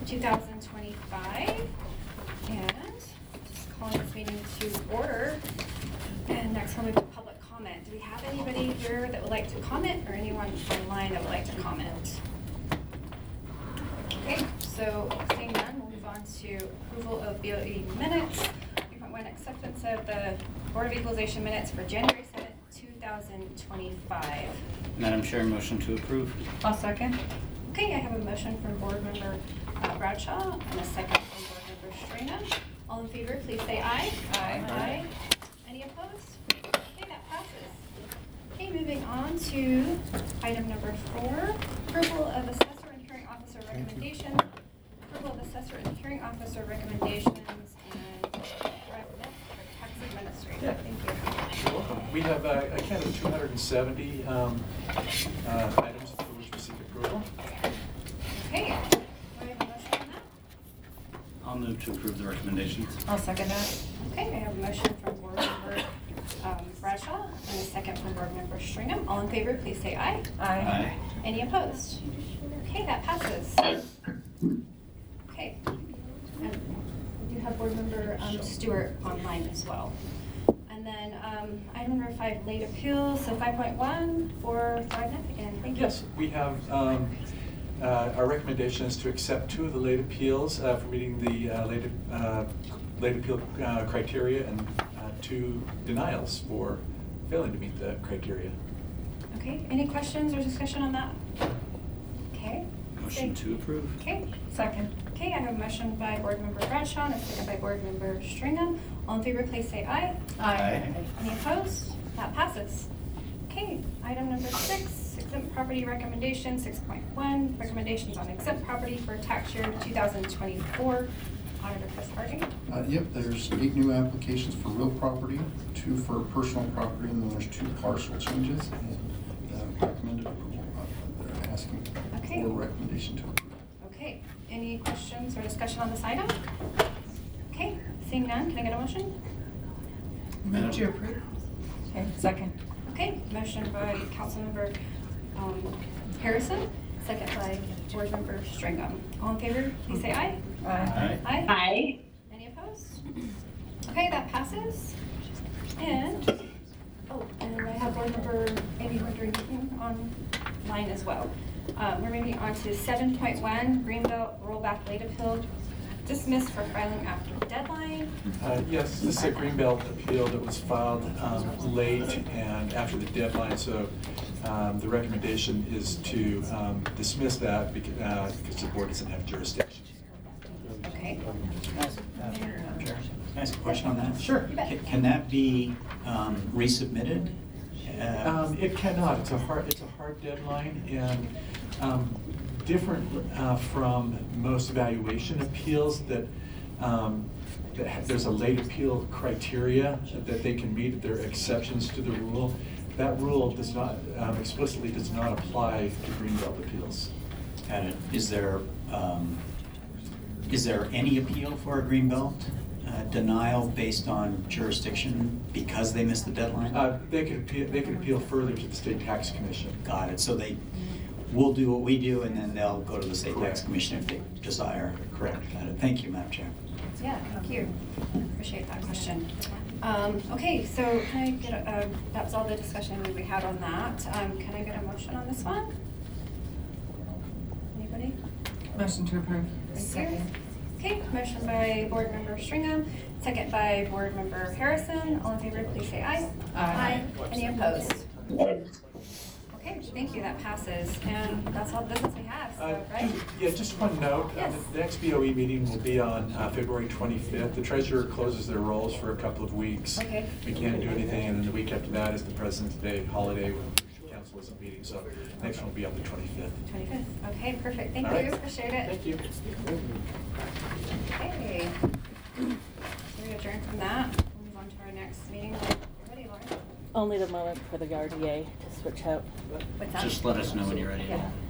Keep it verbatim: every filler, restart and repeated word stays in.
two thousand twenty-five. And just calling this meeting to order. And next we'll move to public comment. Do we have anybody here that would like to comment or anyone online that would like to comment? Okay, so seeing none, we'll move on to approval of B O E minutes. three point one, acceptance of the Board of Equalization minutes for January seventh, two thousand twenty-five. Madam Chair, motion to approve. I'll second. Okay, I have a motion from Board Member uh, Bradshaw and a second from Board Member Strana. All in favor, please say aye. Aye. Aye. Any opposed? Okay, that passes. Okay, moving on to item number four, approval of assessor and hearing officer recommendations. Approval of assessor and hearing officer recommendations and direct debt for tax administrator. Yeah. Thank you. You're welcome. We have uh, a count of two hundred seventy um, uh, items for which we seek approval. Okay, do I have a motion on that? I'll move to approve the recommendations. I'll second that. Okay, I have a motion from Board Member um, Bradshaw and a second from Board Member Stringham. All in favor, please say aye. Aye. Any opposed? Okay, that passes. Okay. And we do have Board Member um, Stewart online as well. And then um, item number five, late appeals. So five point one for Thrive again. Thank you. Yes, we have, um, uh, our recommendation is to accept two of the late appeals uh, for meeting the uh, late, uh, late appeal uh, criteria and uh, two denials for failing to meet the criteria. Okay, any questions or discussion on that? Okay. Motion to approve. Okay. Second. Okay, I have a motion by Board Member Bradshaw and a second by Board Member Stringham. All in favor, please say aye. Aye. Any opposed? That passes. Okay, item number six, exempt property recommendation, six point one, recommendations on exempt property for tax year two thousand twenty-four. Auditor Chris Harding. Uh, yep, there's eight new applications for real property, two for personal property, and then there's two parcel changes. And uh, recommended approval. Uh, they're asking Okay. for recommendation to approve. Okay, any questions or discussion on this item? Okay, seeing none, can I get a motion? Move to approve. Okay, second. Okay, motion by Councilmember um, Harrison, second by Board Member Stringham. All in favor, please say aye. Aye. Aye. Aye. Any opposed? Okay, that passes. And, oh, and I have Board Member Amy Winter online as well. Um, we're moving on to seven point one, Greenbelt rollback late appeal, dismissed for filing after deadline. Uh, Yes, this is a Greenbelt appeal that was filed um, late and after the deadline, so um, the recommendation is to um, dismiss that because, uh, because the board doesn't have jurisdiction. Okay. Can I ask, uh, Madam Chair, can I ask a question on that? Sure. You bet. Can, can that be um, resubmitted? Uh, Um, It cannot, it's a hard, it's a hard deadline and um, different uh, from most evaluation appeals that, um, that ha- there's a late appeal criteria that they can meet, there are exceptions to the rule. That rule does not, um, explicitly does not apply to Greenbelt appeals. Got it. Is there, um, is there any appeal for a Greenbelt uh, denial based on jurisdiction because they missed the deadline? Uh, They could appeal, they could appeal further to the State Tax Commission. Got it. So they will do what we do and then they'll go to the State Tax Correct. Commission if they desire. Correct. Got it. Thank you, Madam Chair. Yeah, thank you. Appreciate that question. Um, okay, so can I get a, uh, that's all the discussion we had on that. Um, can I get a motion on this one? Anybody? Motion to approve. Thank you. Okay, motion by Board Member Stringham, second by Board Member Harrison. All in favor, please say aye. Aye. Any opposed? Okay, thank you, that passes. And that's all the business we have, Uh, so, right? just- Yeah, just one note. uh, Yes. The next B O E meeting will be on uh, February twenty-fifth. The treasurer closes their rolls for a couple of weeks. Okay. We can't do anything, and then the week after that is the President's Day holiday when the council isn't meeting. So next one will be on the twenty-fifth. twenty-fifth. Okay, perfect. Thank All you, right. appreciate it. Thank you. Okay. So we adjourn from that. We'll move on to our next meeting. You ready, Lauren? Only the moment for the R D A to switch out. What's that? Just let us know when you're ready. Yeah.